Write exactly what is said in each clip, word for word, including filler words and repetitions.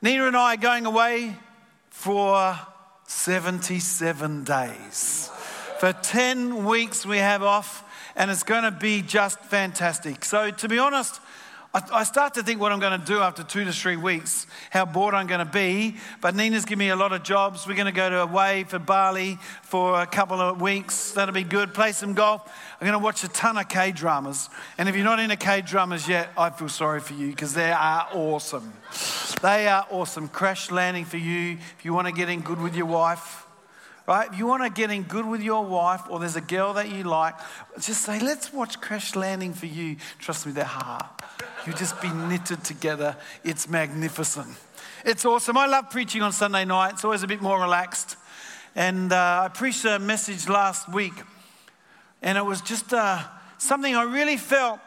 Nina and I are going away for seventy-seven days. For ten weeks we have off, and it's going to be just fantastic. So to be honest, I, I start to think what I'm going to do after two to three weeks, how bored I'm going to be. But Nina's given me a lot of jobs. We're going to go to away for Bali for a couple of weeks. That'll be good. Play some golf. I'm going to watch a ton of K-dramas. And if you're not into K-dramas yet, I feel sorry for you because they are awesome. They are awesome. Crash Landing for you if you want to get in good with your wife. Right? If you want to get in good with your wife or there's a girl that you like, just say, let's watch Crash Landing for you. Trust me, they're hard. You just be knitted together. It's magnificent. It's awesome. I love preaching on Sunday night. It's always a bit more relaxed. And uh, I preached a message last week. And it was just uh, something I really felt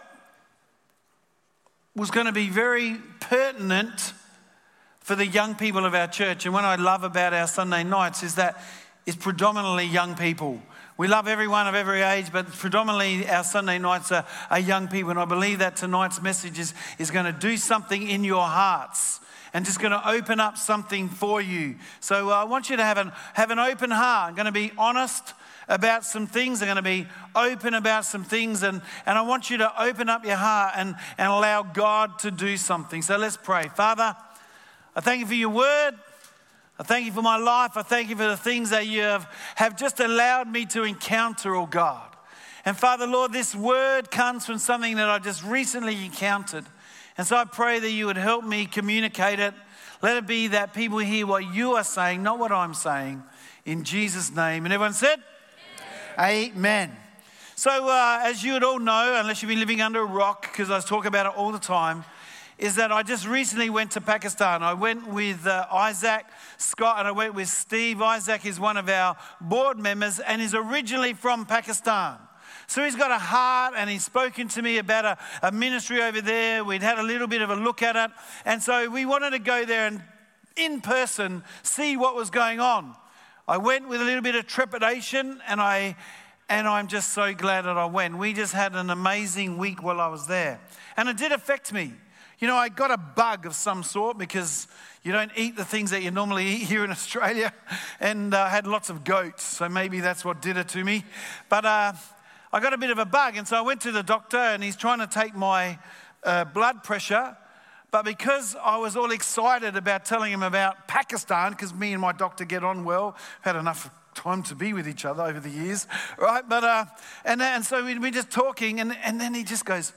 was going to be very pertinent for the young people of our church. And what I love about our Sunday nights is that it's predominantly young people. We love everyone of every age, but predominantly our Sunday nights are, are young people. And I believe that tonight's message is, is going to do something in your hearts and just going to open up something for you. So uh, I want you to have an, have an open heart. I'm going to be honest about some things. I'm going to be open about some things. And, and I want you to open up your heart and, and allow God to do something. So let's pray. Father, I thank you for your word. I thank you for my life. I thank you for the things that you have, have just allowed me to encounter, oh God. And Father, Lord, this word comes from something that I just recently encountered. And so I pray that you would help me communicate it. Let it be that people hear what you are saying, not what I'm saying. In Jesus' name. And everyone said? Amen. Amen. So uh, as you would all know, unless you've been living under a rock, because I talk about it all the time, is that I just recently went to Pakistan. I went with uh, Isaac, Scott, and I went with Steve. Isaac is one of our board members and is originally from Pakistan. So he's got a heart and he's spoken to me about a, a ministry over there. We'd had a little bit of a look at it. And so we wanted to go there and in person see what was going on. I went with a little bit of trepidation and I and I'm just so glad that I went. We just had an amazing week while I was there. And it did affect me. You know, I got a bug of some sort because you don't eat the things that you normally eat here in Australia. And I uh, had lots of goats, so maybe that's what did it to me. But uh, I got a bit of a bug, and so I went to the doctor, and he's trying to take my uh, blood pressure. But because I was all excited about telling him about Pakistan, because me and my doctor get on well, had enough time to be with each other over the years, right? But uh, and, and so we we're just talking, and, and then he just goes,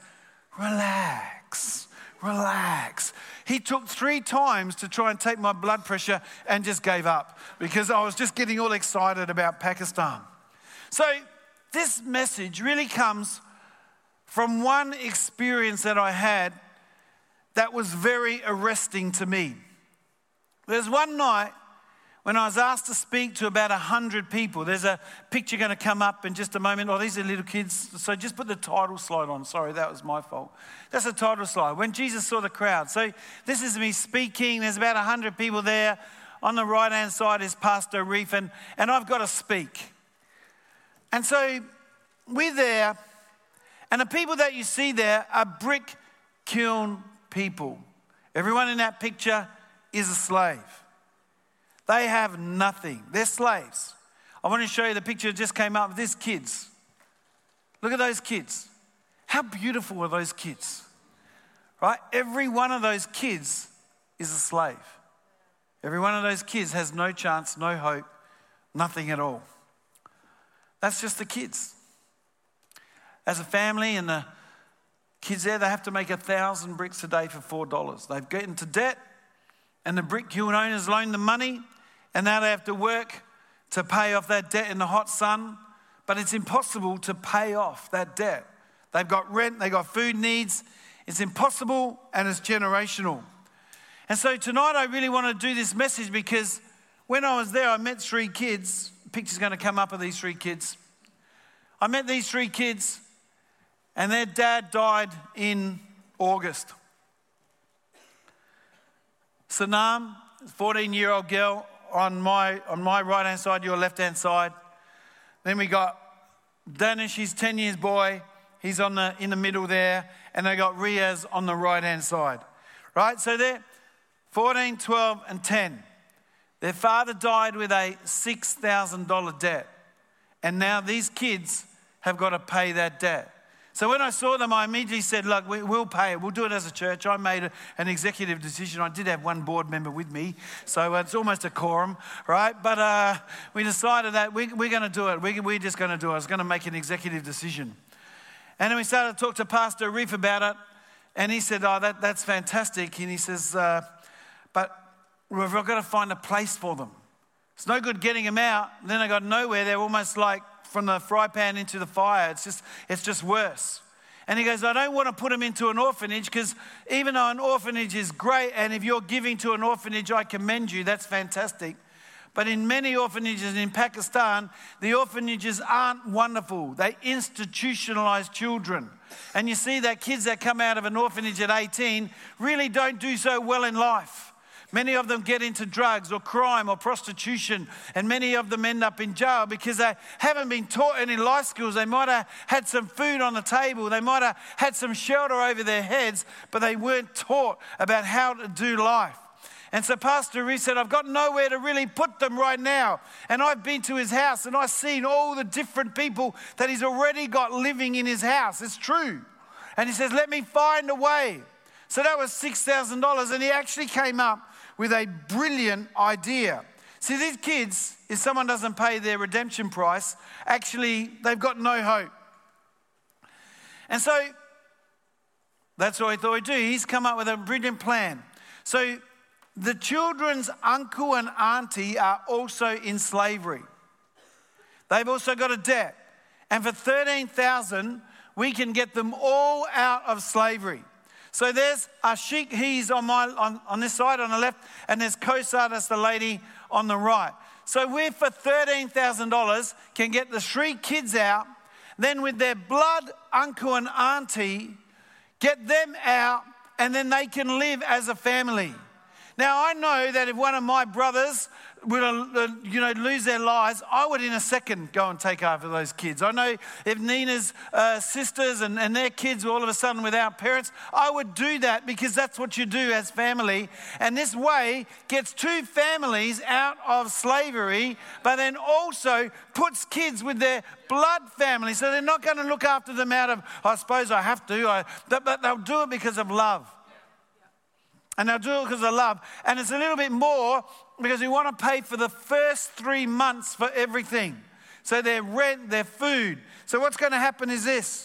relax. Relax. He took three times to try and take my blood pressure and just gave up because I was just getting all excited about Pakistan. So this message really comes from one experience that I had that was very arresting to me. There's one night when I was asked to speak to about one hundred people. There's a picture going to come up in just a moment. Oh, these are little kids. So just put the title slide on. Sorry, that was my fault. That's the title slide. When Jesus saw the crowd. So this is me speaking. There's about one hundred people there. On the right-hand side is Pastor Reef, and, and I've got to speak. And so we're there, and the people that you see there are brick kiln people. Everyone in that picture is a slave. They have nothing. They're slaves. I want to show you the picture that just came up. These kids. Look at those kids. How beautiful are those kids? Right? Every one of those kids is a slave. Every one of those kids has no chance, no hope, nothing at all. That's just the kids. As a family and the kids there, they have to make a thousand bricks a day for four dollars. They've got into debt, and the brick kiln owners loan them money, and now they have to work to pay off that debt in the hot sun. But it's impossible to pay off that debt. They've got rent, they've got food needs. It's impossible, and it's generational. And so tonight I really want to do this message because when I was there, I met three kids. The picture's going to come up of these three kids. I met these three kids, and their dad died in August. Sanam, fourteen-year-old girl on my on my right-hand side, your left-hand side. Then we got Danish, he's ten years boy. He's on the in the middle there. And they got Riaz on the right-hand side. Right? So they're fourteen, twelve, and ten. Their father died with a six thousand dollars debt. And now these kids have got to pay that debt. So when I saw them, I immediately said, look, we, we'll pay it. We'll do it as a church. I made a, an executive decision. I did have one board member with me, so it's almost a quorum, right? But uh, we decided that we, we're going to do it. We, we're just going to do it. I was going to make an executive decision. And then we started to talk to Pastor Reef about it, and he said, oh, that, that's fantastic. And he says, uh, but we've got to find a place for them. It's no good getting them out. Then they got nowhere. They're almost like from the fry pan into the fire. It's just, it's just worse. And he goes, I don't want to put them into an orphanage, because even though an orphanage is great, and if you're giving to an orphanage, I commend you, that's fantastic. But in many orphanages in Pakistan, the orphanages aren't wonderful. They institutionalize children. And you see that kids that come out of an orphanage at eighteen really don't do so well in life. Many of them get into drugs or crime or prostitution, and many of them end up in jail because they haven't been taught any life skills. They might have had some food on the table. They might have had some shelter over their heads, but they weren't taught about how to do life. And so Pastor Reese said, I've got nowhere to really put them right now. And I've been to his house and I've seen all the different people that he's already got living in his house. It's true. And he says, let me find a way. So that was six thousand dollars, and he actually came up with a brilliant idea. See, these kids, if someone doesn't pay their redemption price, actually, they've got no hope. And so, that's what he thought he'd do. He's come up with a brilliant plan. So, the children's uncle and auntie are also in slavery. They've also got a debt. And for thirteen thousand dollars, we can get them all out of slavery. So there's Ashik, he's on my on, on this side on the left, and there's Kosar, that's the lady on the right. So we, for thirteen thousand dollars, can get the three kids out, then with their blood uncle and auntie, get them out, and then they can live as a family. Now, I know that if one of my brothers would, uh, you know, lose their lives, I would in a second go and take after those kids. I know if Nina's uh, sisters and, and their kids were all of a sudden without parents, I would do that, because that's what you do as family. And this way gets two families out of slavery, but then also puts kids with their blood family. So they're not going to look after them out of, I suppose I have to, I, but they'll do it because of love. And they'll do it because of love. And it's a little bit more because we want to pay for the first three months for everything. So their rent, their food. So what's going to happen is this.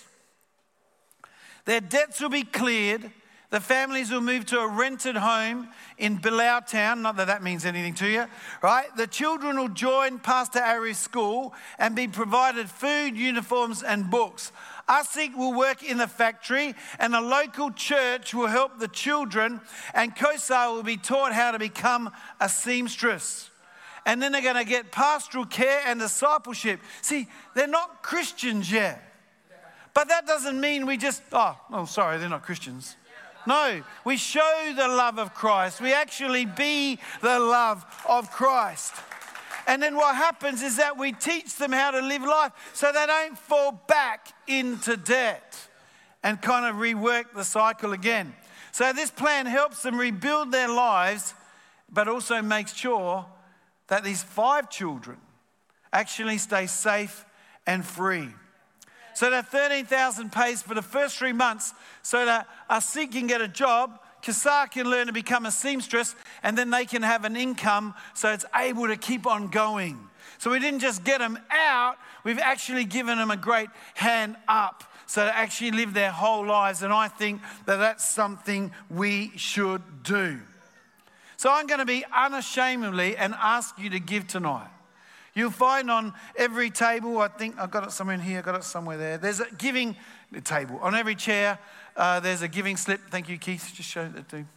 Their debts will be cleared. The families will move to a rented home in Bilal town. Not that that means anything to you, right? The children will join Pastor Ari's school and be provided food, uniforms, and books. Asik will work in the factory, and the local church will help the children, and Kosar will be taught how to become a seamstress. And then they're going to get pastoral care and discipleship. See, they're not Christians yet. But that doesn't mean we just, oh, oh, sorry, they're not Christians. No, we show the love of Christ. We actually be the love of Christ. And then what happens is that we teach them how to live life so they don't fall back into debt and kind of rework the cycle again. So this plan helps them rebuild their lives, but also makes sure that these five children actually stay safe and free. So that thirteen thousand dollars pays for the first three months so that Asik can get a job, Kosar can learn to become a seamstress, and then they can have an income so it's able to keep on going. So we didn't just get them out, we've actually given them a great hand up so to actually live their whole lives. And I think that that's something we should do. So I'm going to be unashamedly and ask you to give tonight. You'll find on every table, I think I've got it somewhere in here, I've got it somewhere there. There's a giving table. On every chair, uh, there's a giving slip. Thank you, Keith. Just show that too.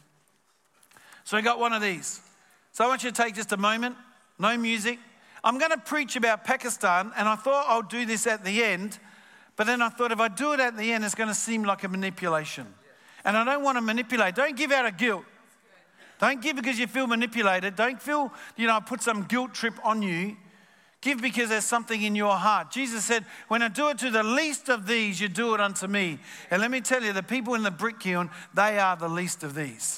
So I got one of these. So I want you to take just a moment, no music. I'm going to preach about Pakistan, and I thought I'll do this at the end. But then I thought if I do it at the end, it's going to seem like a manipulation. And I don't want to manipulate. Don't give out of guilt. Don't give because you feel manipulated. Don't feel, you know, I put some guilt trip on you. Give because there's something in your heart. Jesus said, when I do it to the least of these, you do it unto me. And let me tell you, the people in the brick kiln, they are the least of these.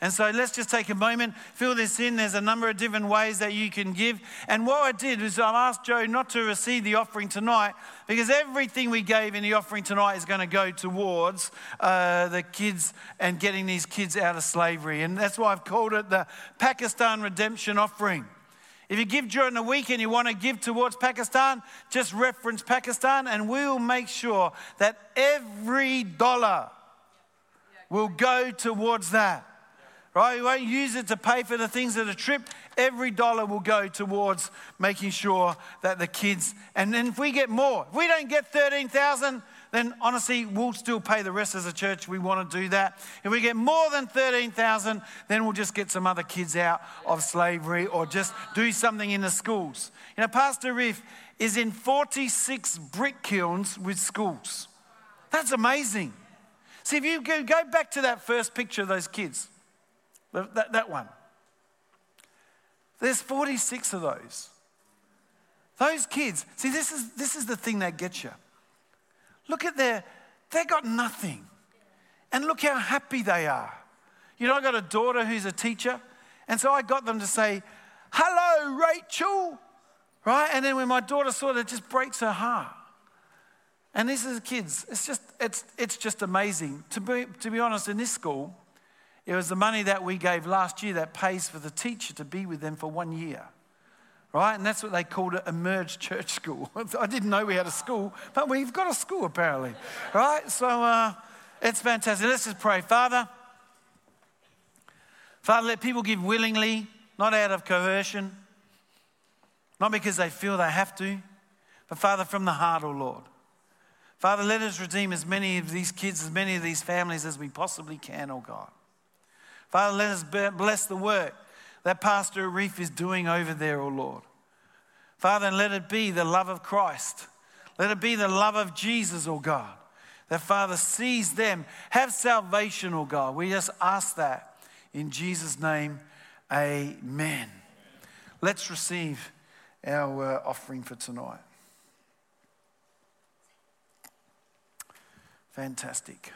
And so let's just take a moment, fill this in. There's a number of different ways that you can give. And what I did was I asked Joe not to receive the offering tonight, because everything we gave in the offering tonight is going to go towards uh, the kids and getting these kids out of slavery. And that's why I've called it the Pakistan Redemption Offering. If you give during the week and you want to give towards Pakistan, just reference Pakistan and we'll make sure that every dollar will go towards that. Right? We won't use it to pay for the things of the trip. Every dollar will go towards making sure that the kids, and then if we get more, if we don't get thirteen thousand, then honestly, we'll still pay the rest as a church. We want to do that. If we get more than thirteen thousand, then we'll just get some other kids out of slavery or just do something in the schools. You know, Pastor Riff is in forty-six brick kilns with schools. That's amazing. See, if you go, go back to that first picture of those kids, that, that one. There's forty-six of those. Those kids, see, this is this is the thing that gets you. Look at their, they got nothing. And look how happy they are. You know, I got a daughter who's a teacher. And so I got them to say, hello, Rachel. Right? And then when my daughter saw it, it just breaks her heart. And these are the kids. It's just, it's, it's just amazing. To be, to be honest, in this school, it was the money that we gave last year that pays for the teacher to be with them for one year. Right? And that's what they called it, Emerge Church School. I didn't know we had a school, but we've got a school apparently. Right? So uh, it's fantastic. Let's just pray. Father, Father, let people give willingly, not out of coercion, not because they feel they have to, but Father, from the heart, oh Lord. Father, let us redeem as many of these kids, as many of these families as we possibly can, oh God. Father, let us bless the work that Pastor Arif is doing over there, oh Lord. Father, and let it be the love of Christ. Let it be the love of Jesus, oh God. That Father sees them, have salvation, oh God. We just ask that in Jesus' name, amen. Let's receive our uh, offering for tonight. Fantastic.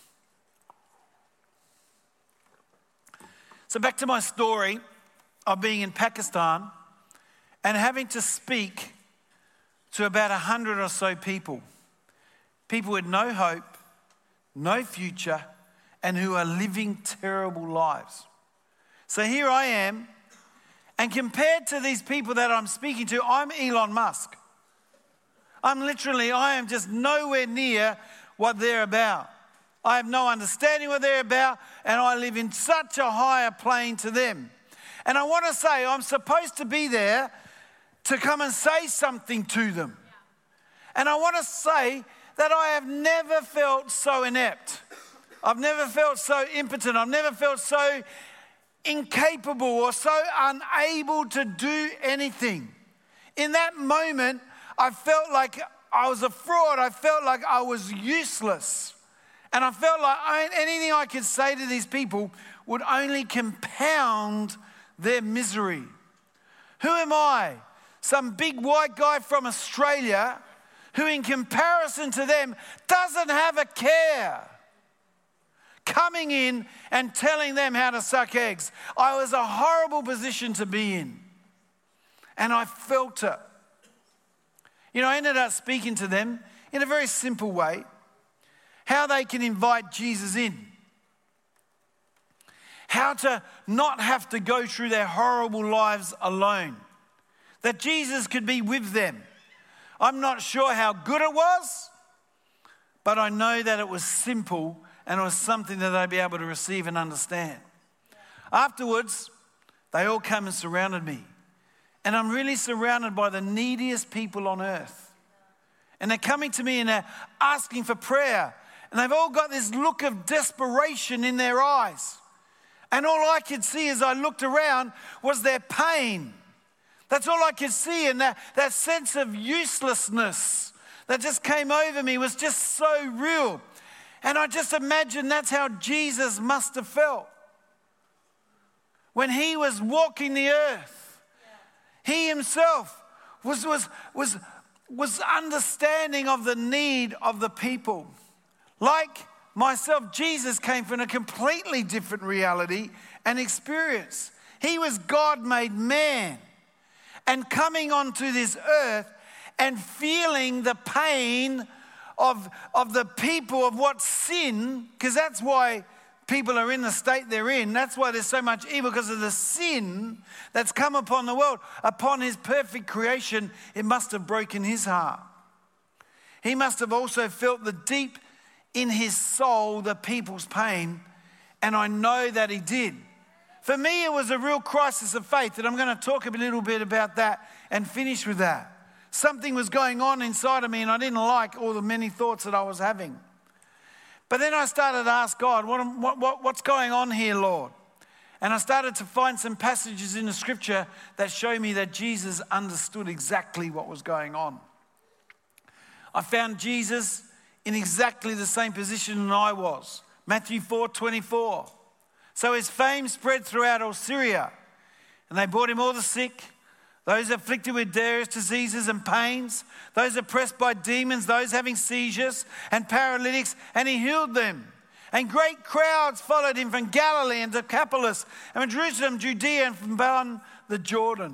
So back to my story of being in Pakistan and having to speak to about a hundred or so people. People with no hope, no future, and who are living terrible lives. So here I am, and compared to these people that I'm speaking to, I'm Elon Musk. I'm literally, I am just nowhere near what they're about. I have no understanding what they're about, and I live in such a higher plane to them. And I want to say, I'm supposed to be there to come and say something to them. And I want to say that I have never felt so inept. I've never felt so impotent. I've never felt so incapable or so unable to do anything. In that moment, I felt like I was a fraud. I felt like I was useless. And I felt like I, anything I could say to these people would only compound their misery. Who am I? Some big white guy from Australia who in comparison to them doesn't have a care. Coming in and telling them how to suck eggs. I was a horrible position to be in. And I felt it. You know, I ended up speaking to them in a very simple way. How they can invite Jesus in. How to not have to go through their horrible lives alone. That Jesus could be with them. I'm not sure how good it was, but I know that it was simple and it was something that they'd be able to receive and understand. Afterwards, they all came and surrounded me. And I'm really surrounded by the neediest people on earth. And they're coming to me and they're asking for prayer. And they've all got this look of desperation in their eyes. And all I could see as I looked around was their pain. That's all I could see. And that, that sense of uselessness that just came over me was just so real. And I just imagine that's how Jesus must have felt. When he was walking the earth, he himself was, was, was, was understanding of the need of the people. Like myself, Jesus came from a completely different reality and experience. He was God made man and coming onto this earth and feeling the pain of, of the people of what sin, because that's why people are in the state they're in. That's why there's so much evil, because of the sin that's come upon the world. Upon his perfect creation, it must have broken his heart. He must have also felt the deep in his soul, the people's pain, and I know that he did. For me, it was a real crisis of faith, and I'm going to talk a little bit about that and finish with that. Something was going on inside of me, and I didn't like all the many thoughts that I was having. But then I started to ask God, what, what, what, what's going on here, Lord? And I started to find some passages in the scripture that show me that Jesus understood exactly what was going on. I found Jesus in exactly the same position that I was. Matthew four twenty-four. So his fame spread throughout all Syria, and they brought him all the sick, those afflicted with various diseases and pains, those oppressed by demons, those having seizures and paralytics, and he healed them. And great crowds followed him from Galilee and Decapolis, and from Jerusalem, Judea, and from beyond the Jordan.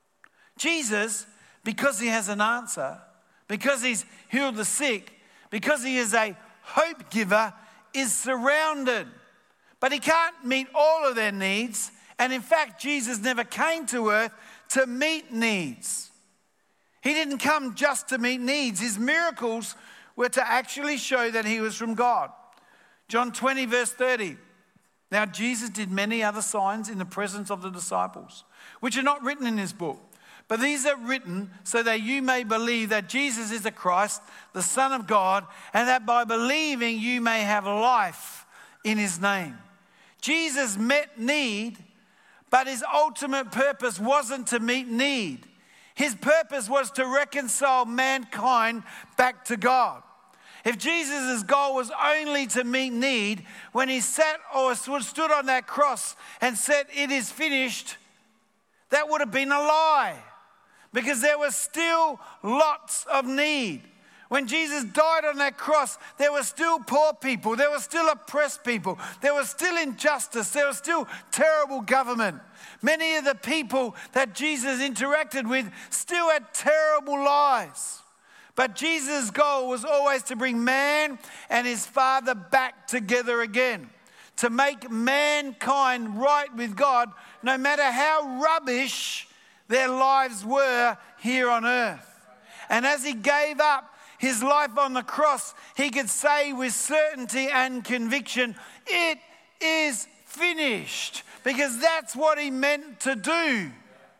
Jesus, because he has an answer, because he's healed the sick, because he is a hope giver, is surrounded. But he can't meet all of their needs. And in fact, Jesus never came to earth to meet needs. He didn't come just to meet needs. His miracles were to actually show that he was from God. John twenty verse thirty. Now Jesus did many other signs in the presence of the disciples, which are not written in this book. But these are written so that you may believe that Jesus is the Christ, the Son of God, and that by believing you may have life in his name. Jesus met need, but his ultimate purpose wasn't to meet need. His purpose was to reconcile mankind back to God. If Jesus' goal was only to meet need, when he sat or stood on that cross and said, "It is finished," that would have been a lie, because there was still lots of need. When Jesus died on that cross, there were still poor people, there were still oppressed people, there was still injustice, there was still terrible government. Many of the people that Jesus interacted with still had terrible lives. But Jesus' goal was always to bring man and his Father back together again, to make mankind right with God, no matter how rubbish their lives were here on earth. And as he gave up his life on the cross, he could say with certainty and conviction, "It is finished," because that's what he meant to do.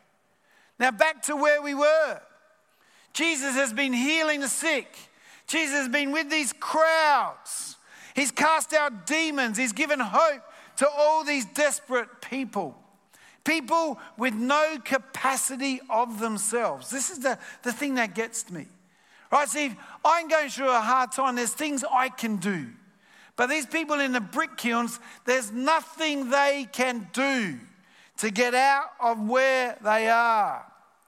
Now back to where we were. Jesus has been healing the sick. Jesus has been with these crowds. He's cast out demons. He's given hope to all these desperate people. People with no capacity of themselves. This is the, the thing that gets me. Right, see, I'm going through a hard time. There's things I can do. But these people in the brick kilns, there's nothing they can do to get out of where they are.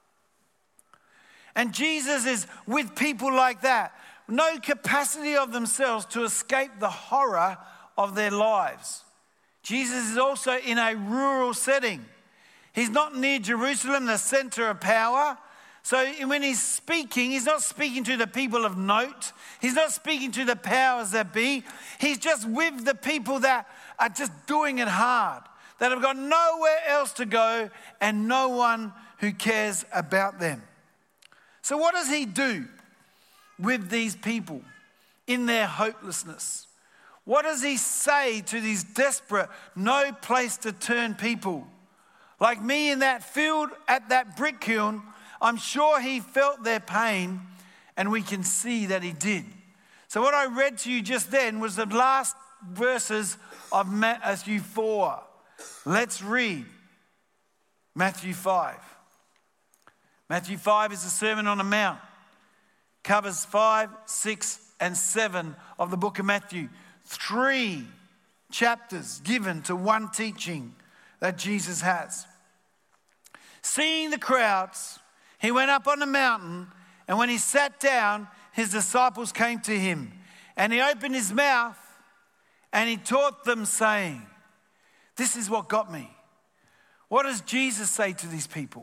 And Jesus is with people like that. No capacity of themselves to escape the horror of their lives. Jesus is also in a rural setting. He's not near Jerusalem, the center of power. So when he's speaking, he's not speaking to the people of note. He's not speaking to the powers that be. He's just with the people that are just doing it hard, that have got nowhere else to go and no one who cares about them. So what does he do with these people in their hopelessness? What does he say to these desperate, no place to turn people? Like me in that field at that brick kiln, I'm sure he felt their pain, and we can see that he did. So what I read to you just then was the last verses of Matthew four. Let's read Matthew five. Matthew five is the Sermon on the Mount. Covers five, six, and seven of the book of Matthew. Three chapters given to one teaching that Jesus has. Seeing the crowds, he went up on the mountain, and when he sat down, his disciples came to him. And he opened his mouth, and he taught them, saying, this is what got me. What does Jesus say to these people?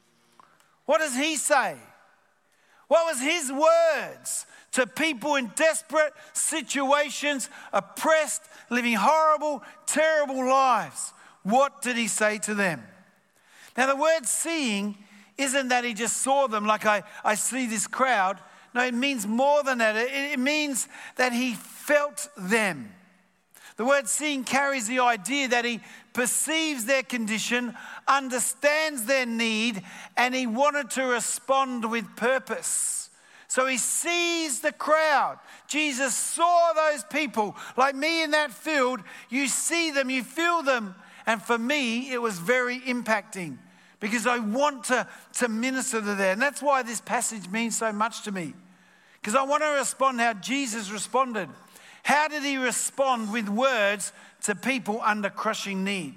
What does he say? What was his words to people in desperate situations, oppressed, living horrible, terrible lives? What did he say to them? Now, the word seeing isn't that he just saw them like I, I see this crowd. No, it means more than that. It, it means that he felt them. The word seeing carries the idea that he perceives their condition, understands their need, and he wanted to respond with purpose. So he sees the crowd. Jesus saw those people. Like me in that field, you see them, you feel them. And for me, it was very impacting because I want to, to minister to them. And that's why this passage means so much to me. Because I want to respond how Jesus responded. How did he respond with words to people under crushing need?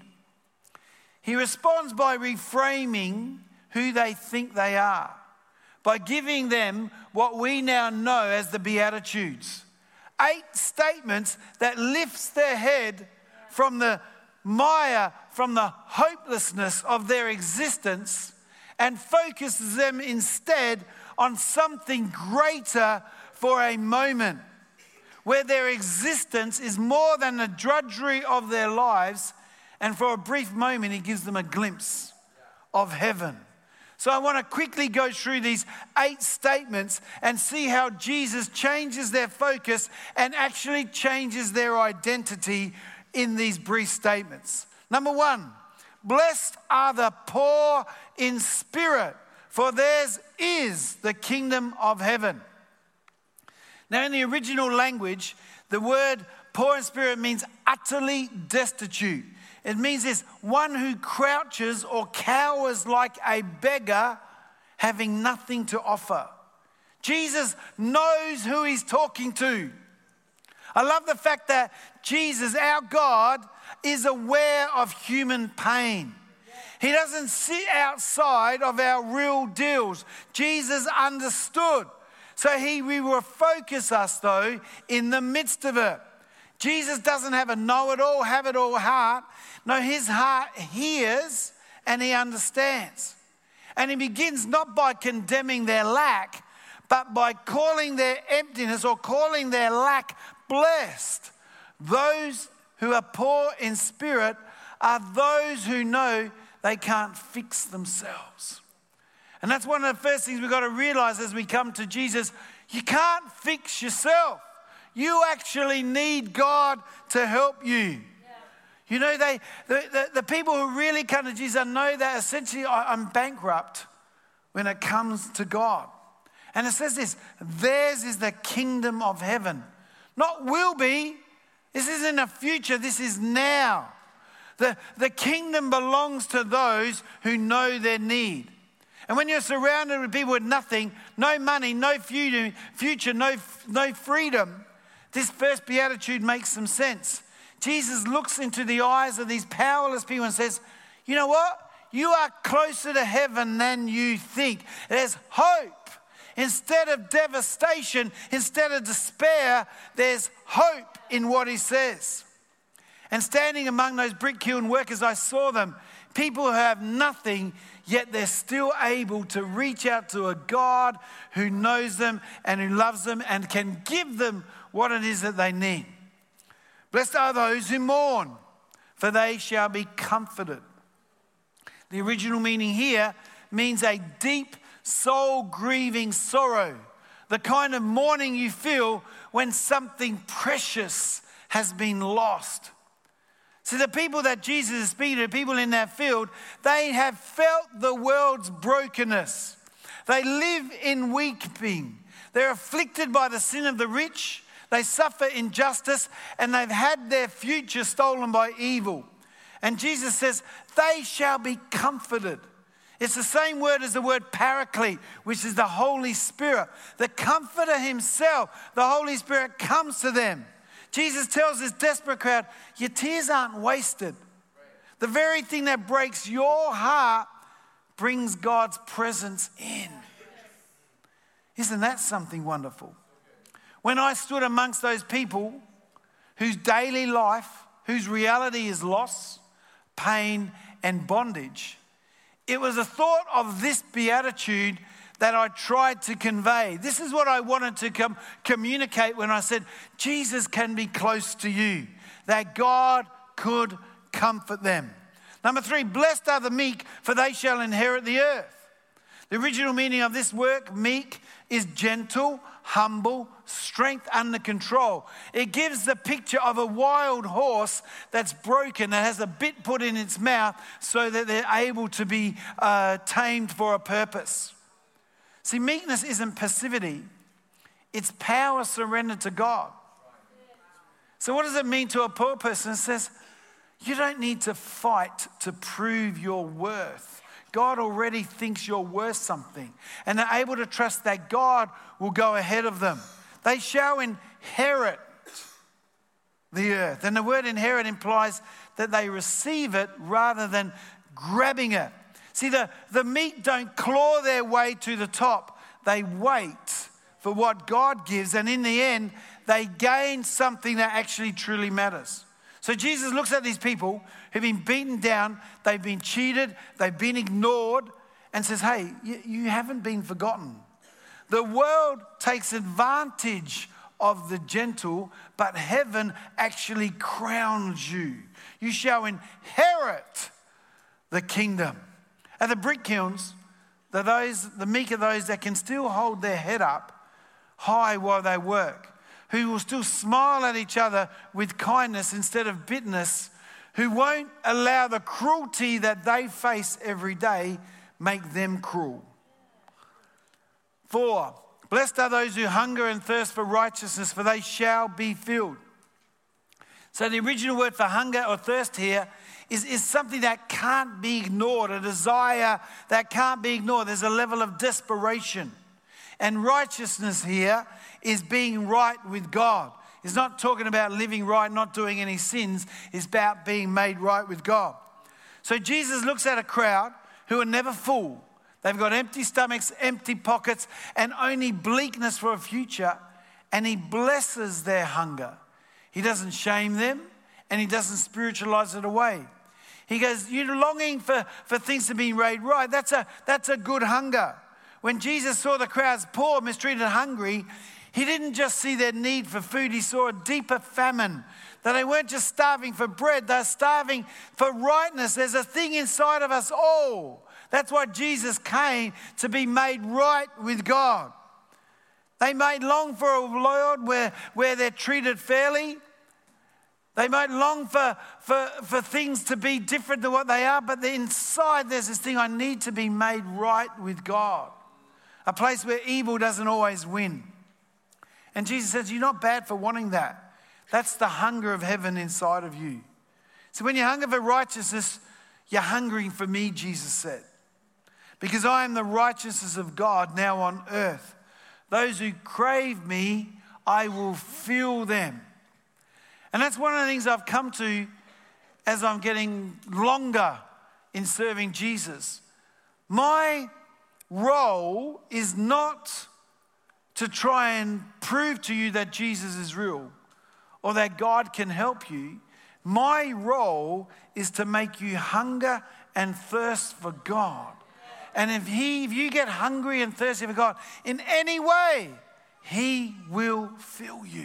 He responds by reframing who they think they are, by giving them what we now know as the Beatitudes. Eight statements that lifts their head from the mire, from the hopelessness of their existence, and focuses them instead on something greater for a moment, where their existence is more than the drudgery of their lives, and for a brief moment he gives them a glimpse of heaven. So I want to quickly go through these eight statements and see how Jesus changes their focus and actually changes their identity in these brief statements. Number one, blessed are the poor in spirit, for theirs is the kingdom of heaven. Now, in the original language, the word poor in spirit means utterly destitute. It means this, one who crouches or cowers like a beggar, having nothing to offer. Jesus knows who he's talking to. I love the fact that Jesus, our God, is aware of human pain. He doesn't sit outside of our real deals. Jesus understood. So he will focus us, though, in the midst of it. Jesus doesn't have a know-it-all, have-it-all heart. No, his heart hears and he understands. And he begins not by condemning their lack, but by calling their emptiness or calling their lack blessed. Those who are poor in spirit are those who know they can't fix themselves. And that's one of the first things we've got to realize as we come to Jesus. You can't fix yourself. You actually need God to help you. Yeah. You know, they the, the, the people who really come to Jesus know that essentially I'm bankrupt when it comes to God. And it says this, theirs is the kingdom of heaven. Not will be. This isn't a future. This is now. The, the kingdom belongs to those who know their need. And when you're surrounded with people with nothing, no money, no future, no, no freedom, this first beatitude makes some sense. Jesus looks into the eyes of these powerless people and says, you know what? You are closer to heaven than you think. There's hope. Instead of devastation, instead of despair, there's hope in what he says. And standing among those brick kiln workers, I saw them, people who have nothing, yet they're still able to reach out to a God who knows them and who loves them and can give them what it is that they need. Blessed are those who mourn, for they shall be comforted. The original meaning here means a deep soul-grieving sorrow, the kind of mourning you feel when something precious has been lost. So the people that Jesus is speaking to, people in that field, they have felt the world's brokenness. They live in weeping. They're afflicted by the sin of the rich. They suffer injustice, and they've had their future stolen by evil. And Jesus says, they shall be comforted. It's the same word as the word paraclete, which is the Holy Spirit. The Comforter himself, the Holy Spirit, comes to them. Jesus tells this desperate crowd, your tears aren't wasted. The very thing that breaks your heart brings God's presence in. Isn't that something wonderful? When I stood amongst those people whose daily life, whose reality is loss, pain, and bondage. It was a thought of this beatitude that I tried to convey. This is what I wanted to com- communicate when I said, Jesus can be close to you, that God could comfort them. Number three, blessed are the meek, for they shall inherit the earth. The original meaning of this word, meek, is gentle, humble, strength under control. It gives the picture of a wild horse that's broken, that has a bit put in its mouth so that they're able to be uh, tamed for a purpose. See, meekness isn't passivity. It's power surrendered to God. So what does it mean to a poor person? It says, you don't need to fight to prove your worth. God already thinks you're worth something. And they're able to trust that God will go ahead of them. They shall inherit the earth. And the word inherit implies that they receive it rather than grabbing it. See, the, the meek don't claw their way to the top. They wait for what God gives. And in the end, they gain something that actually truly matters. So Jesus looks at these people who've been beaten down, they've been cheated, they've been ignored, and says, hey, you, you haven't been forgotten. The world takes advantage of the gentle, but heaven actually crowns you. You shall inherit the kingdom. At the brick kilns, the, those, the meek are those that can still hold their head up high while they work, who will still smile at each other with kindness instead of bitterness, who won't allow the cruelty that they face every day make them cruel. Four, blessed are those who hunger and thirst for righteousness, for they shall be filled. So the original word for hunger or thirst here is, is something that can't be ignored, a desire that can't be ignored. There's a level of desperation. And righteousness here is being right with God. It's not talking about living right, not doing any sins. It's about being made right with God. So Jesus looks at a crowd who are never full. They've got empty stomachs, empty pockets, and only bleakness for a future. And he blesses their hunger. He doesn't shame them, and he doesn't spiritualize it away. He goes, you're longing for, for things to be made right. That's a, that's a good hunger. When Jesus saw the crowds poor, mistreated, hungry, he didn't just see their need for food. He saw a deeper famine, that they weren't just starving for bread. They're starving for rightness. There's a thing inside of us all. That's why Jesus came, to be made right with God. They might long for a Lord where, where they're treated fairly. They might long for, for, for things to be different than what they are, but inside there's this thing, I need to be made right with God. A place where evil doesn't always win. And Jesus says, you're not bad for wanting that. That's the hunger of heaven inside of you. So when you hunger for righteousness, you're hungering for me, Jesus said. Because I am the righteousness of God now on earth. Those who crave me, I will fill them. And that's one of the things I've come to as I'm getting longer in serving Jesus. My role is not to try and prove to you that Jesus is real or that God can help you. My role is to make you hunger and thirst for God. And if he, if you get hungry and thirsty for God in any way, he will fill you.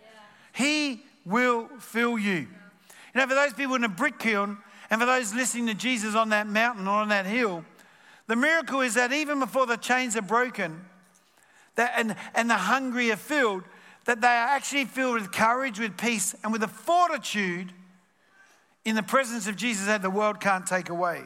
He will fill you. You know, for those people in a brick kiln and for those listening to Jesus on that mountain or on that hill, the miracle is that even before the chains are broken that, and, and the hungry are filled, that they are actually filled with courage, with peace, and with a fortitude in the presence of Jesus that the world can't take away.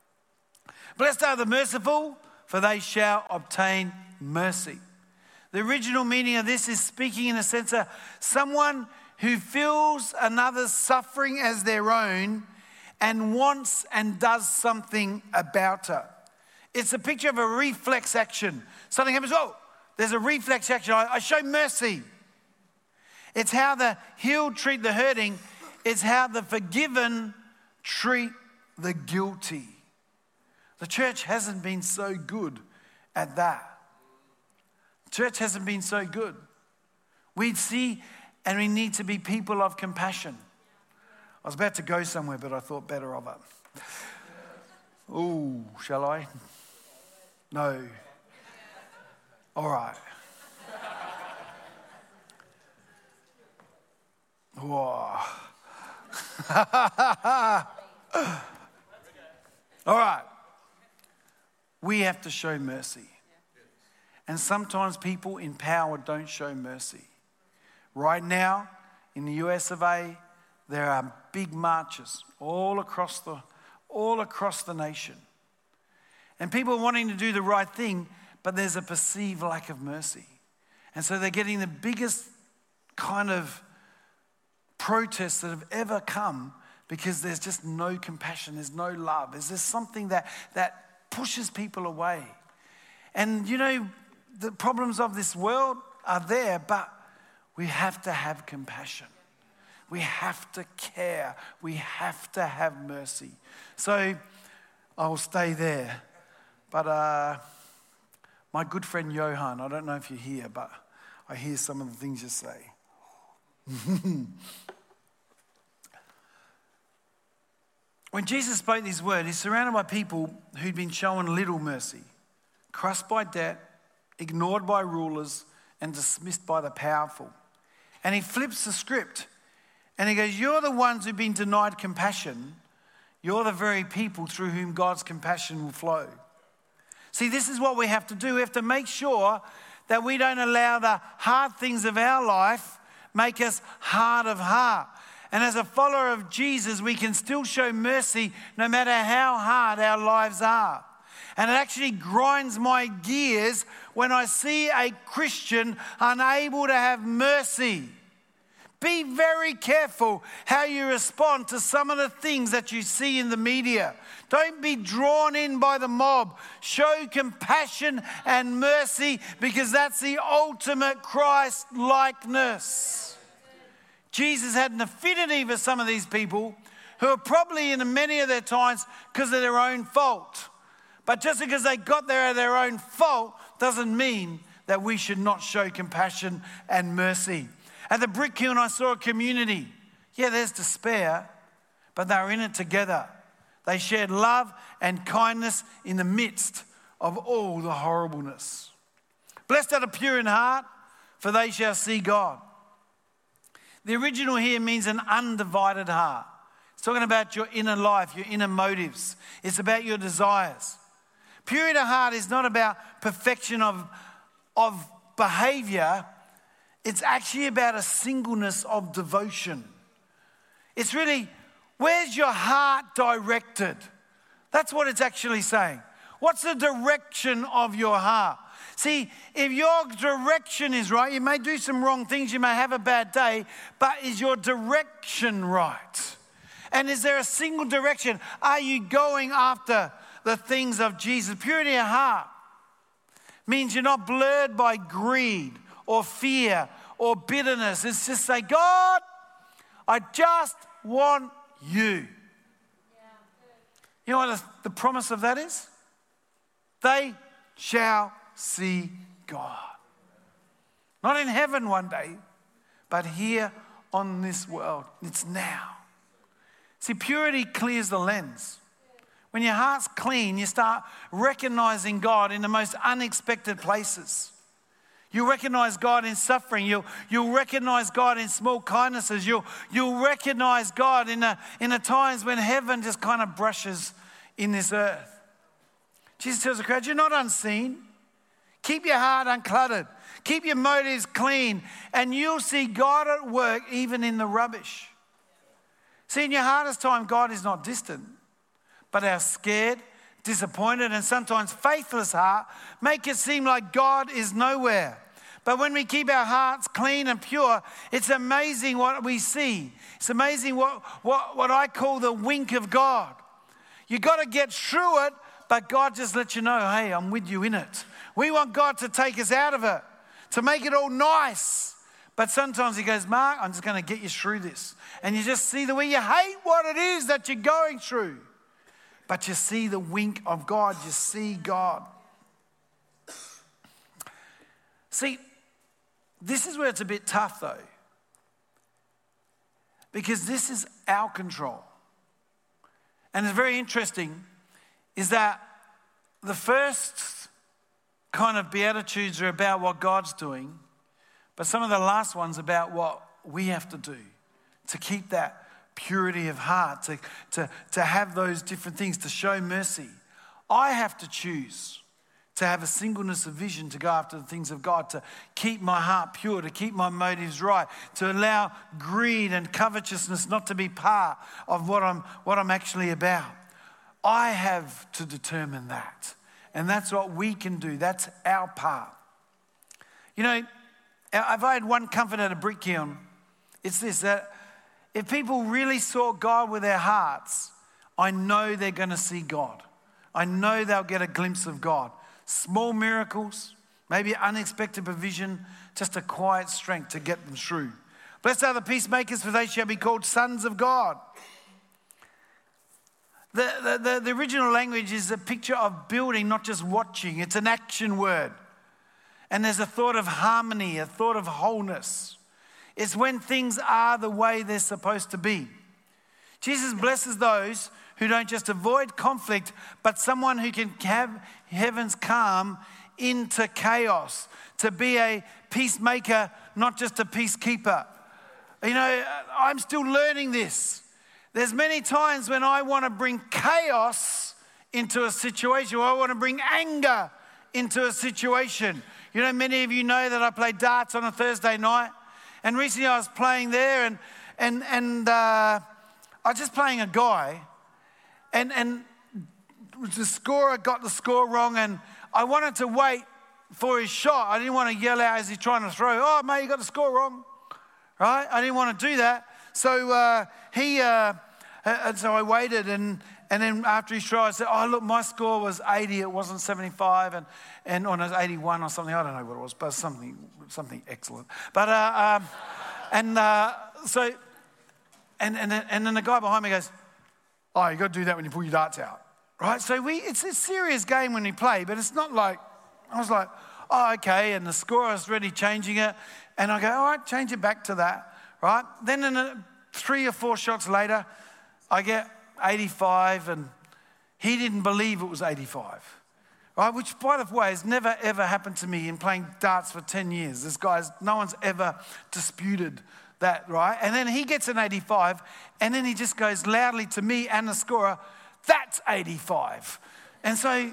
Blessed are the merciful, for they shall obtain mercy. The original meaning of this is speaking in a sense of someone who feels another's suffering as their own and wants and does something about it. It's a picture of a reflex action. Something happens, oh, there's a reflex action. I, I show mercy. It's how the healed treat the hurting. It's how the forgiven treat the guilty. The church hasn't been so good at that. The church hasn't been so good. We see and we need to be people of compassion. I was about to go somewhere, but I thought better of it. Oh, shall I? No. All right. Whoa. All right. We have to show mercy. And sometimes people in power don't show mercy. Right now, in the U S of A, there are big marches all across the, all across the nation. And people are wanting to do the right thing, but there's a perceived lack of mercy. And so they're getting the biggest kind of protests that have ever come because there's just no compassion, there's no love. There's just something that, that pushes people away. And you know, the problems of this world are there, but we have to have compassion. We have to care. We have to have mercy. So I'll stay there. But uh, my good friend Johan, I don't know if you're here, but I hear some of the things you say. When Jesus spoke these words, he's surrounded by people who'd been shown little mercy, crushed by debt, ignored by rulers, and dismissed by the powerful. And he flips the script and he goes, you're the ones who've been denied compassion. You're the very people through whom God's compassion will flow. See, this is what we have to do. We have to make sure that we don't allow the hard things of our life make us hard of heart. And as a follower of Jesus, we can still show mercy no matter how hard our lives are. And it actually grinds my gears when I see a Christian unable to have mercy. Be very careful how you respond to some of the things that you see in the media. Don't be drawn in by the mob. Show compassion and mercy because that's the ultimate Christ likeness. Jesus had an affinity for some of these people who are probably in many of their times because of their own fault. But just because they got there of their own fault doesn't mean that we should not show compassion and mercy. At the Brick Kiln, I saw a community. Yeah, there's despair, but they were in it together. They shared love and kindness in the midst of all the horribleness. Blessed are the pure in heart, for they shall see God. The original here means an undivided heart. It's talking about your inner life, your inner motives. It's about your desires. Pure in heart is not about perfection of, of behavior. It's actually about a singleness of devotion. It's really, where's your heart directed? That's what it's actually saying. What's the direction of your heart? See, if your direction is right, you may do some wrong things, you may have a bad day, but is your direction right? And is there a single direction? Are you going after the things of Jesus? Purity of heart means you're not blurred by greed or fear or bitterness. It's just say, God, I just want you. You know what the promise of that is? They shall see God. Not in heaven one day, but here on this world. It's now. See, purity clears the lens. When your heart's clean, you start recognizing God in the most unexpected places. You'll recognize God in suffering. You'll, you'll recognize God in small kindnesses. You'll, you'll recognize God in the, in the times when heaven just kind of brushes in this earth. Jesus tells the crowd, you're not unseen. Keep your heart uncluttered. Keep your motives clean. And you'll see God at work even in the rubbish. See, in your hardest time, God is not distant. But our scared, disappointed, and sometimes faithless heart make it seem like God is nowhere. But when we keep our hearts clean and pure, it's amazing what we see. It's amazing what, what, what I call the wink of God. You've got to get through it, but God just lets you know, hey, I'm with you in it. We want God to take us out of it, to make it all nice. But sometimes he goes, Mark, I'm just going to get you through this. And you just see the way you hate what it is that you're going through. But you see the wink of God. You see God. See, this is where it's a bit tough though. Because this is our control. And it's very interesting is that the first kind of Beatitudes are about what God's doing, but some of the last ones about what we have to do to keep that purity of heart, to, to, to have those different things, to show mercy. I have to choose to have a singleness of vision, to go after the things of God, to keep my heart pure, to keep my motives right, to allow greed and covetousness not to be part of what I'm, what I'm actually about. I have to determine that. And that's what we can do. That's our part. You know, if I had one comfort at a brick kiln, it's this, that if people really saw God with their hearts, I know they're going to see God. I know they'll get a glimpse of God. Small miracles, maybe unexpected provision, just a quiet strength to get them through. Blessed are the peacemakers, for they shall be called sons of God. The, the, the, the original language is a picture of building, not just watching. It's an action word. And there's a thought of harmony, a thought of wholeness. It's when things are the way they're supposed to be. Jesus blesses those who don't just avoid conflict, but someone who can have heaven's calm into chaos, to be a peacemaker, not just a peacekeeper. You know, I'm still learning this. There's many times when I want to bring chaos into a situation, or I want to bring anger into a situation. You know, many of you know that I play darts on a Thursday night. And recently I was playing there, and and and uh, I was just playing a guy, and and the scorer got the score wrong, and I wanted to wait for his shot. I didn't want to yell out as he's trying to throw, "Oh, mate, you got the score wrong," right? I didn't want to do that. So uh, he, uh, and so I waited, and and then after his try, I said, "Oh, look, my score was eighty. It wasn't seventy-five, and and on it was eighty-one or something. I don't know what it was, but something something excellent." But uh, um, and uh, so, and and then, and then the guy behind me goes, "Oh, you got to do that when you pull your darts out, right?" So we, it's a serious game when we play, but it's not like I was like, "Oh, okay." And the scorer was ready changing it, and I go, "All right, change it back to that." Right? Then in a, three or four shots later, I get eighty-five, and he didn't believe it was eighty-five. Right? Which, by the way, has never ever happened to me in playing darts for ten years. This guy's, no one's ever disputed that, right? And then he gets an eighty-five, and then he just goes loudly to me and the scorer, "That's eighty-five." And so,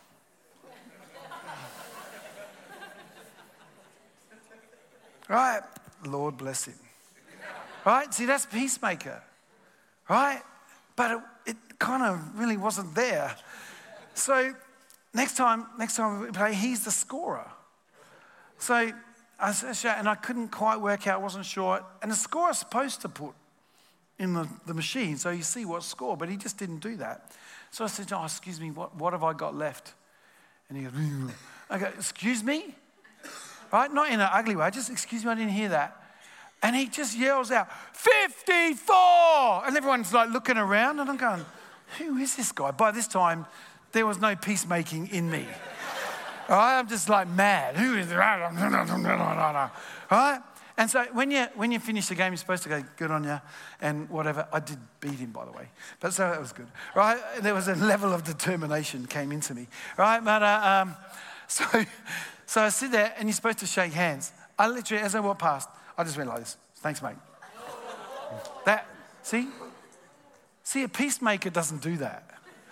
right? Lord bless him. Right? See, that's peacemaker. Right? But it, it kind of really wasn't there. So next time, next time we play, he's the scorer. So I said, and I couldn't quite work out, wasn't sure. And the scorer's supposed to put in the, the machine so you see what score, but he just didn't do that. So I said, "Oh, excuse me, what, what have I got left?" And he goes, I go, "Excuse me?" Right? Not in an ugly way, just, "Excuse me, I didn't hear that." And he just yells out, fifty-four! And everyone's like looking around, and I'm going, who is this guy? By this time, there was no peacemaking in me. All right? I'm just like mad. Who is that? Right? And so when you when you finish the game, you're supposed to go, "Good on you," and whatever. I did beat him, by the way. But so that was good. Right? There was a level of determination came into me. Right? But uh, um, so, so I sit there, and you're supposed to shake hands. I literally, as I walked past, I just went like this. "Thanks, mate." That, see? See, a peacemaker doesn't do that.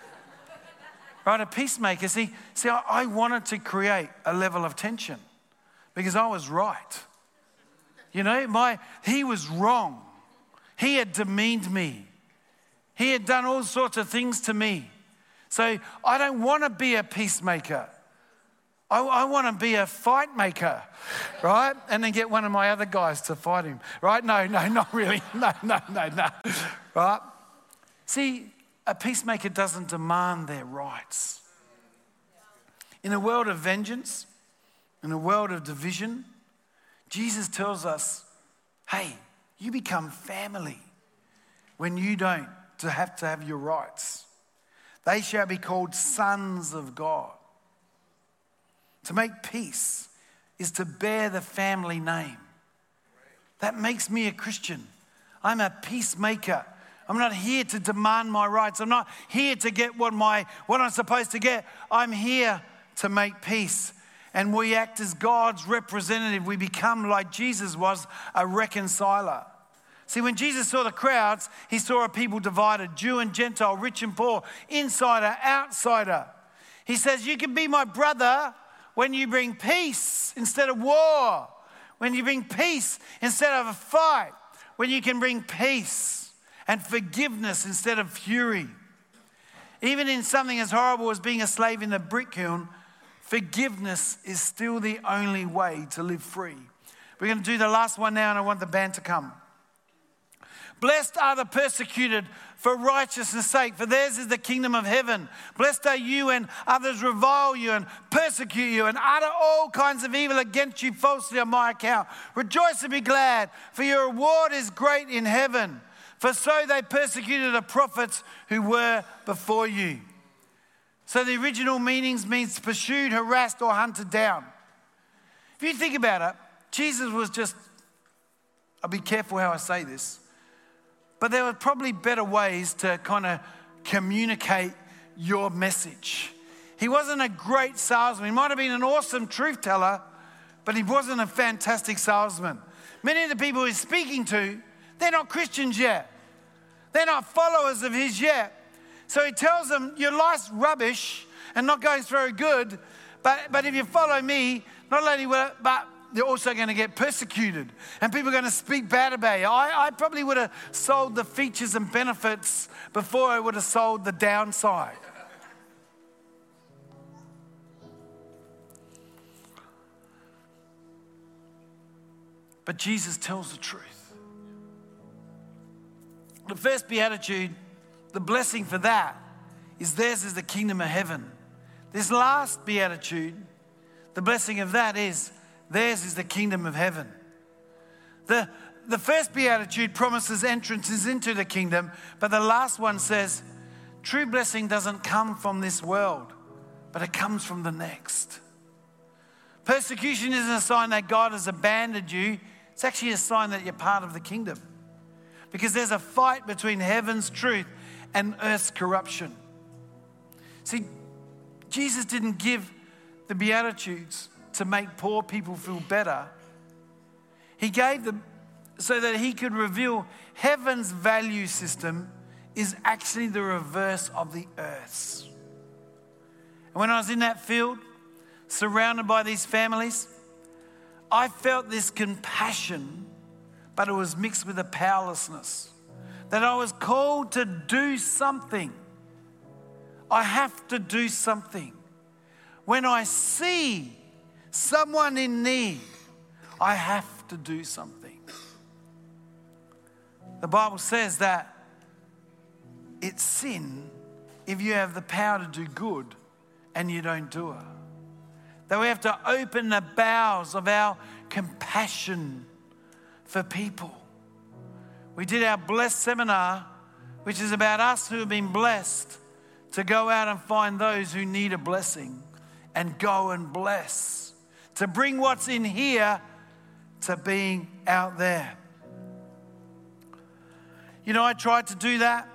Right? A peacemaker, see, see, I, I wanted to create a level of tension because I was right. You know, my he was wrong. He had demeaned me. He had done all sorts of things to me. So I don't want to be a peacemaker. I, I want to be a fight maker, right? And then get one of my other guys to fight him, right? No, no, not really. No, no, no, no, right? See, a peacemaker doesn't demand their rights. In a world of vengeance, in a world of division, Jesus tells us, hey, you become family when you don't to have to have your rights. They shall be called sons of God. To make peace is to bear the family name. That makes me a Christian. I'm a peacemaker. I'm not here to demand my rights. I'm not here to get what my what I'm supposed to get. I'm here to make peace. And we act as God's representative. We become like Jesus was, a reconciler. See, when Jesus saw the crowds, he saw a people divided, Jew and Gentile, rich and poor, insider, outsider. He says, you can be my brother when you bring peace instead of war, when you bring peace instead of a fight, when you can bring peace and forgiveness instead of fury. Even in something as horrible as being a slave in the brick kiln, forgiveness is still the only way to live free. We're going to do the last one now, and I want the band to come. Blessed are the persecuted for righteousness' sake, for theirs is the kingdom of heaven. Blessed are you when others revile you and persecute you and utter all kinds of evil against you falsely on my account. Rejoice and be glad, for your reward is great in heaven. For so they persecuted the prophets who were before you. So the original meanings means pursued, harassed, or hunted down. If you think about it, Jesus was just, I'll be careful how I say this, but there were probably better ways to kind of communicate your message. He wasn't a great salesman. He might have been an awesome truth teller, but he wasn't a fantastic salesman. Many of the people he's speaking to, they're not Christians yet. They're not followers of his yet. So he tells them, your life's rubbish and not going very good, but, but if you follow me, not only will, but you're also going to get persecuted and people are going to speak bad about you. I, I probably would have sold the features and benefits before I would have sold the downside. But Jesus tells the truth. The first beatitude, the blessing for that is theirs is the kingdom of heaven. This last beatitude, the blessing of that is theirs is the kingdom of heaven. The, the first beatitude promises entrances into the kingdom, but the last one says, true blessing doesn't come from this world, but it comes from the next. Persecution isn't a sign that God has abandoned you. It's actually a sign that you're part of the kingdom. Because there's a fight between heaven's truth and earth's corruption. See, Jesus didn't give the Beatitudes to make poor people feel better. He gave them so that he could reveal heaven's value system is actually the reverse of the earth's. And when I was in that field, surrounded by these families, I felt this compassion, but it was mixed with a powerlessness. That I was called to do something. I have to do something. When I see someone in need, I have to do something. The Bible says that it's sin if you have the power to do good and you don't do it. That we have to open the bowels of our compassion for people. We did our Blessed seminar, which is about us who have been blessed to go out and find those who need a blessing and go and bless. To bring what's in here to being out there. You know, I tried to do that.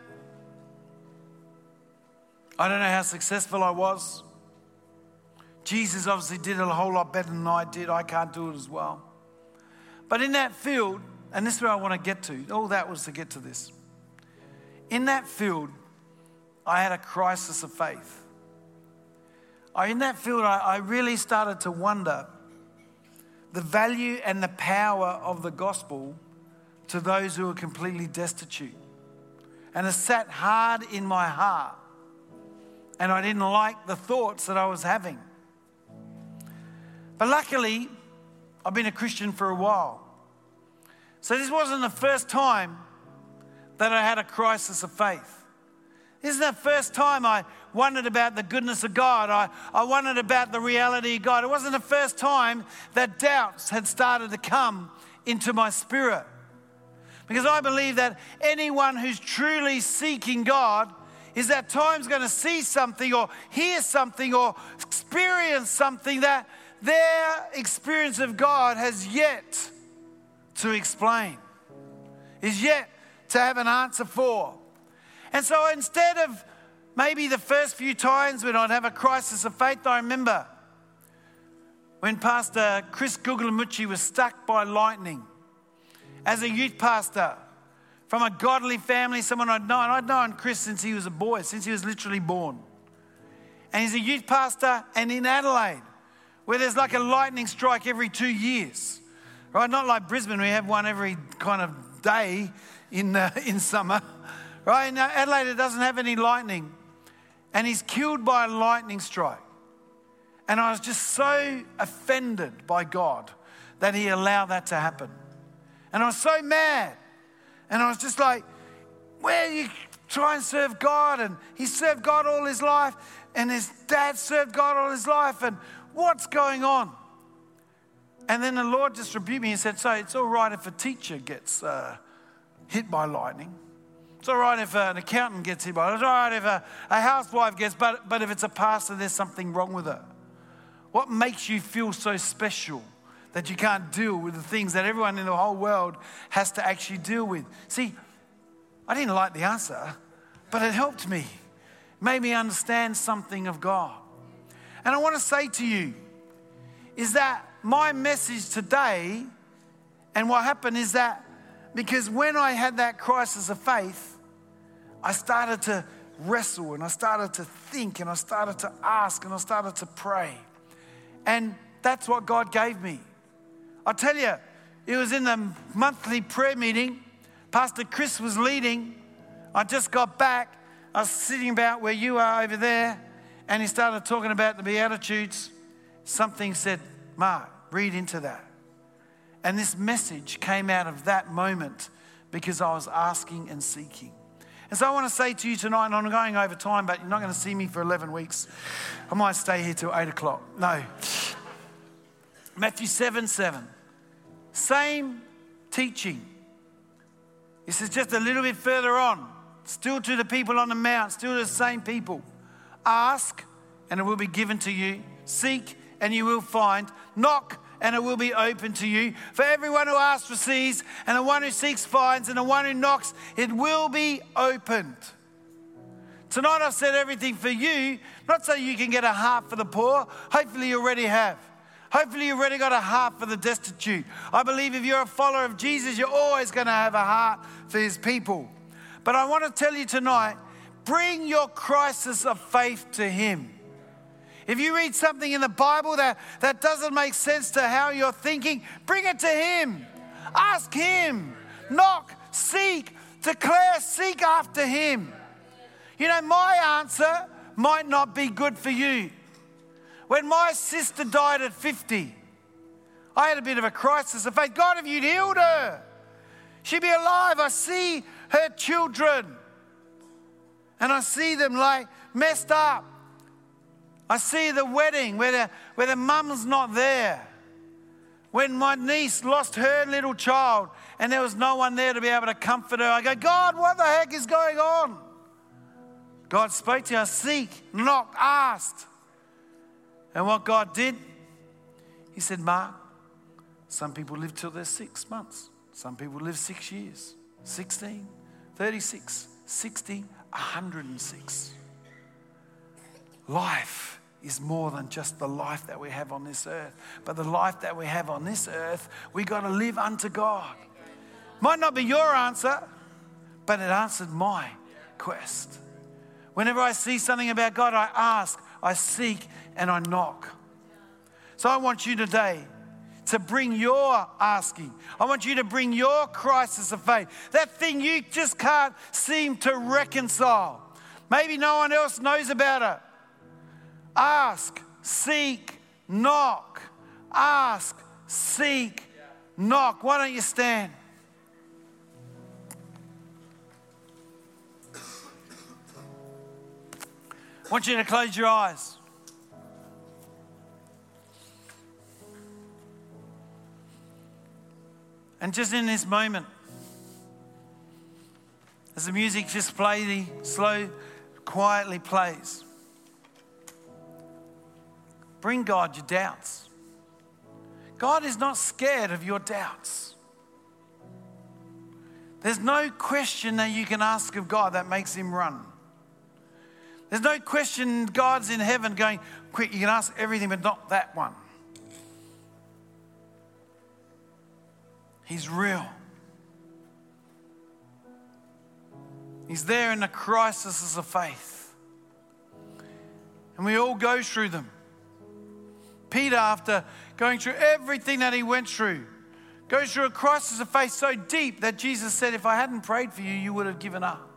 I don't know how successful I was. Jesus obviously did it a whole lot better than I did. I can't do it as well. But in that field, and this is where I want to get to, all that was to get to this. In that field, I had a crisis of faith. I, in that field, I, I really started to wonder the value and the power of the gospel to those who are completely destitute. And it sat hard in my heart. And I didn't like the thoughts that I was having. But luckily, I've been a Christian for a while. So this wasn't the first time that I had a crisis of faith. This is the first time I wondered about the goodness of God. I, I wondered about the reality of God. It wasn't the first time that doubts had started to come into my spirit. Because I believe that anyone who's truly seeking God is at times going to see something or hear something or experience something that their experience of God has yet to explain, is yet to have an answer for. And so instead of maybe the first few times when I'd have a crisis of faith, I remember when Pastor Chris Guglielmucci was struck by lightning as a youth pastor from a godly family, someone I'd known. I'd known Chris since he was a boy, since he was literally born. And he's a youth pastor, and in Adelaide, where there's like a lightning strike every two years, right? Not like Brisbane, we have one every kind of day in uh, in summer, right? In Adelaide, it doesn't have any lightning, and he's killed by a lightning strike. And I was just so offended by God that he allowed that to happen. And I was so mad. And I was just like, where you try and serve God? And he served God all his life. And his dad served God all his life. And what's going on? And then the Lord just rebuked me and said, so it's all right if a teacher gets uh, hit by lightning. It's all right if an accountant gets hit by it. It's all right if a, a housewife gets, but, but if it's a pastor, there's something wrong with her. What makes you feel so special that you can't deal with the things that everyone in the whole world has to actually deal with? See, I didn't like the answer, but it helped me. It made me understand something of God. And I want to say to you is that my message today, and what happened is that because when I had that crisis of faith, I started to wrestle and I started to think and I started to ask and I started to pray. And that's what God gave me. I tell you, it was in the monthly prayer meeting. Pastor Chris was leading. I just got back. I was sitting about where you are over there. And he started talking about the Beatitudes. Something said, Mark, read into that. And this message came out of that moment because I was asking and seeking. And so I want to say to you tonight, and I'm going over time, but you're not going to see me for eleven weeks. I might stay here till eight o'clock. No. Matthew seven seven. Same teaching. This is just a little bit further on. Still to the people on the mount, still to the same people. Ask, and it will be given to you. Seek, and you will find. Knock, and it will be open to you. For everyone who asks receives, and the one who seeks finds, and the one who knocks, it will be opened. Tonight I've said everything for you, not so you can get a heart for the poor. Hopefully you already have. Hopefully you've already got a heart for the destitute. I believe if you're a follower of Jesus, you're always going to have a heart for his people. But I want to tell you tonight, bring your crisis of faith to him. If you read something in the Bible that, that doesn't make sense to how you're thinking, bring it to him. Ask him. Knock, seek, declare, seek after him. You know, my answer might not be good for you. When my sister died at fifty, I had a bit of a crisis of faith. God, if you'd healed her, she'd be alive. I see her children, and I see them like messed up. I see the wedding where the, where the mum's not there. When my niece lost her little child and there was no one there to be able to comfort her, I go, God, what the heck is going on? God spoke to us, seek, knock, asked. And what God did, he said, Mark, some people live till they're six months. Some people live six years, sixteen, thirty-six, sixty, one hundred six. Life is more than just the life that we have on this earth. But the life that we have on this earth, we got to live unto God. Might not be your answer, but it answered my quest. Whenever I see something about God, I ask, I seek, and I knock. So I want you today to bring your asking. I want you to bring your crisis of faith. That thing you just can't seem to reconcile. Maybe no one else knows about it. Ask, seek, knock. Ask, seek, knock. Why don't you stand? I want you to close your eyes. And just in this moment, as the music just plays, slow, quietly plays, bring God your doubts. God is not scared of your doubts. There's no question that you can ask of God that makes him run. There's no question God's in heaven going, quick, you can ask everything, but not that one. He's real. He's there in the crises of faith. And we all go through them. Peter, after going through everything that he went through, goes through a crisis of faith so deep that Jesus said, if I hadn't prayed for you, you would have given up.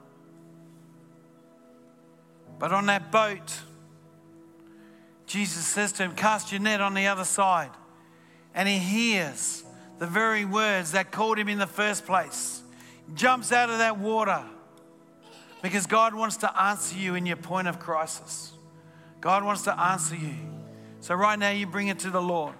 But on that boat, Jesus says to him, cast your net on the other side. And he hears the very words that called him in the first place. Jumps out of that water because God wants to answer you in your point of crisis. God wants to answer you. So right now you bring it to the Lord.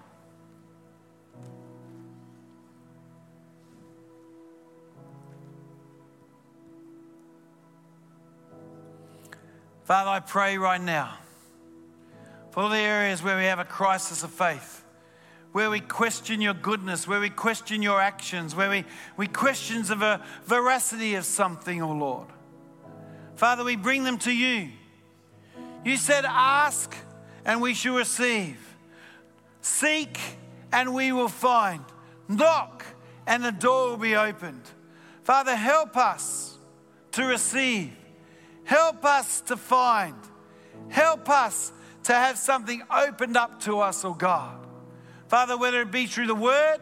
Father, I pray right now for all the areas where we have a crisis of faith, where we question your goodness, where we question your actions, where we, we questions of a veracity of something, oh Lord. Father, we bring them to you. You said, ask and we shall receive. Seek and we will find. Knock and the door will be opened. Father, help us to receive. Help us to find. Help us to have something opened up to us, oh God. Father, whether it be through the word,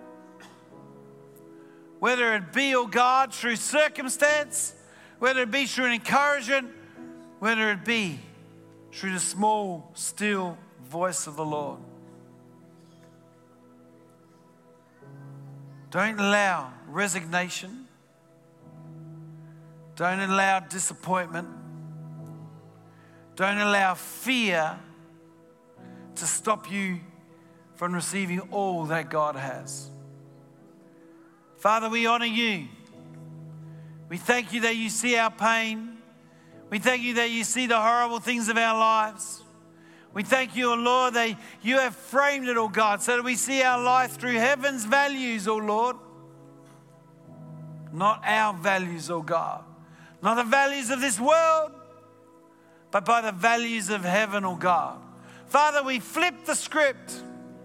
whether it be, oh God, through circumstance, whether it be through an encouragement, whether it be through the small, still voice of the Lord. Don't allow resignation. Don't allow disappointment. Don't allow fear to stop you from receiving all that God has. Father, we honor you. We thank you that you see our pain. We thank you that you see the horrible things of our lives. We thank you, O Lord, that you have framed it, O God, so that we see our life through heaven's values, O Lord. Not our values, O God. Not the values of this world, but by the values of heaven, O God. Father, we flip the script.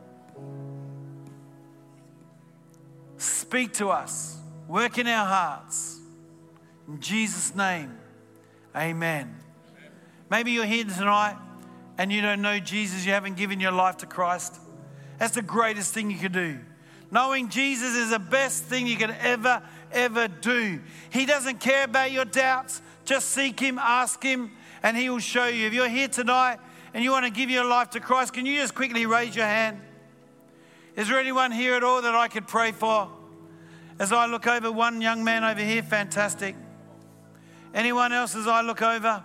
Speak to us. Work in our hearts. In Jesus' name, amen. Maybe you're here tonight and you don't know Jesus. You haven't given your life to Christ. That's the greatest thing you can do. Knowing Jesus is the best thing you can ever, ever do. He doesn't care about your doubts. Just seek him, ask him, and he will show you. If you're here tonight and you want to give your life to Christ, can you just quickly raise your hand? Is there anyone here at all that I could pray for? As I look over, one young man over here, fantastic. Anyone else as I look over?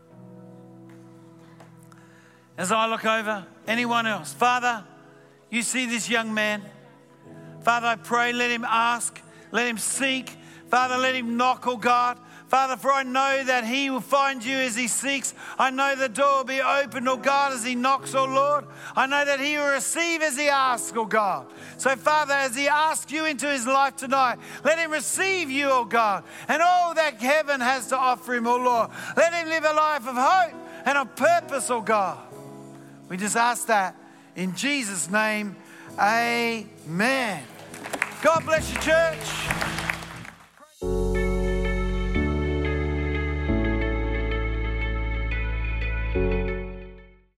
As I look over, anyone else? Father, you see this young man. Father, I pray, let him ask, let him seek. Father, let him knock, oh God. Father, for I know that he will find you as he seeks. I know the door will be opened, oh God, as he knocks, oh Lord. I know that he will receive as he asks, oh God. So Father, as he asks you into his life tonight, let him receive you, oh God, and all that heaven has to offer him, oh Lord. Let him live a life of hope and of purpose, oh God. We just ask that in Jesus' name, amen. God bless you, church.